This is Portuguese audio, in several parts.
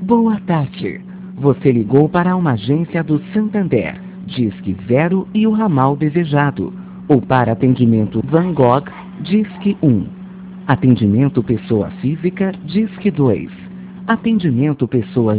Boa tarde. Você ligou para uma agência do Santander, Disque 0 e o ramal desejado. Ou para atendimento Van Gogh, Disque 1. Atendimento pessoa física, Disque 2. Atendimento pessoa...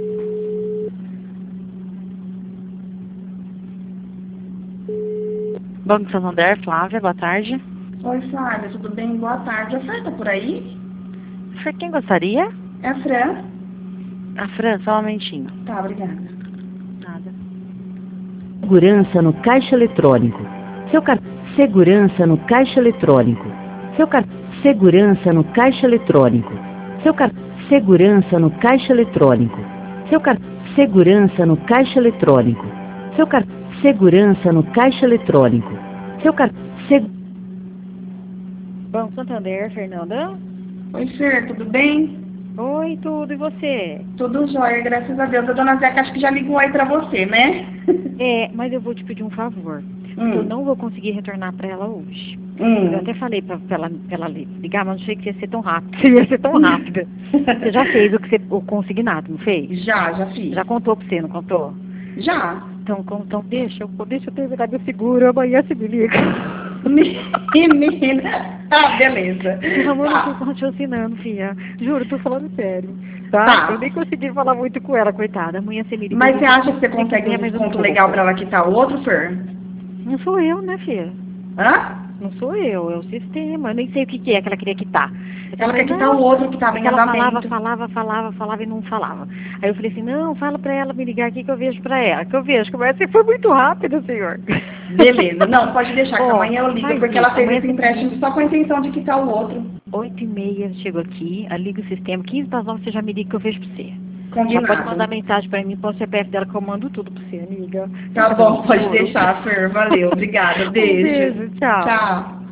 Banco Santander, Flávia, boa tarde. Oi, Flávia, tudo bem? Boa tarde. A Fran tá por aí? Por quem gostaria? É a Fran? A Fran, só um momentinho. Tá, obrigada. Nada. Segurança no caixa eletrônico. Segurança no caixa eletrônico. Segurança no caixa eletrônico. Segurança no caixa eletrônico. Segurança no caixa eletrônico. Segurança no caixa eletrônico. Banco Santander, Fernanda. Oi, Fer, tudo bem? Oi, tudo, e você? Tudo jóia, graças a Deus. A dona Zeca acho que já ligou aí pra você, né? É, mas eu vou te pedir um favor. Eu não vou conseguir retornar pra ela hoje. Eu até falei pra ela ligar, mas não achei que ia ser tão rápido. Ia ser tão rápida. Você já fez o consignado, não fez? Já fiz. Já contou pra você, não contou? Já. Então deixa eu terminar meu seguro, amanhã você me liga. Menina. Tá, beleza. Amor, Tá. não tô raciocinando, filha. Juro, tô falando sério. Tá? Eu nem consegui falar muito com ela, coitada. Amanhã você me liga. Mas você acha que você consegue um desconto legal pra ela quitar o outro, Fer? Não sou eu, né, filha? Hã? Não sou eu, é o sistema. Eu nem sei o que é que ela queria quitar. Ela quer quitar o outro que tava em andamento. Ela falava e não falava. Aí eu falei assim, não, fala pra ela me ligar aqui que eu vejo pra ela. Que eu vejo, mas você foi muito rápido, senhor. Beleza, não, pode deixar, que amanhã eu ligo, porque ela fez esse amanhã empréstimo só com a intenção de quitar o outro. 8h30 chego aqui, liga o sistema, 15 para 9 você já me liga que eu vejo pra você. Combinado. Já pode mandar mensagem pra mim, põe o CPF dela que eu mando tudo pra você, amiga. Tá bom, pode deixar, Fer, valeu, obrigada, beijo. Um beijo, tchau. Tchau.